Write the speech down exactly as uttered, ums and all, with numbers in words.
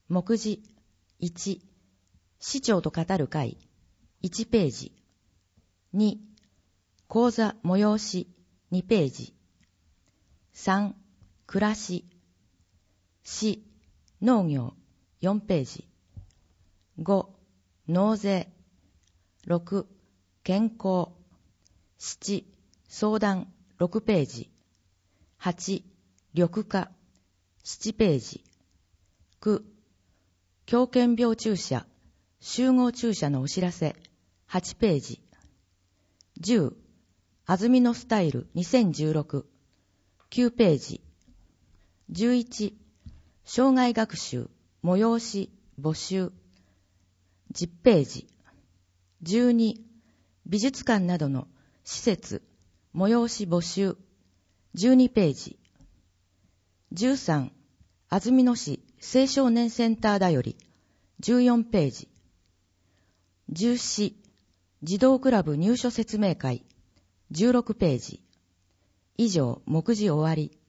目次いち、市長と語る会いちページ。に、講座催しにページ。さん、暮らし。し、農業よんページ。ご、納税。ろく、健康。なな、相談ろくページ。はち、緑化ななページ。きゅう、狂犬病注射、集合注射のお知らせはちページ。じゅう、安住のスタイルにせんじゅうろくきゅうページ。じゅういち、障害学習催し募集じゅうページ。じゅうに、美術館などの施設催し募集じゅうにページ。じゅうさん、安曇野市青少年センターだよりじゅうよんページ。じゅうよん、児童クラブ入所説明会じゅうろくページ。以上、目次終わり。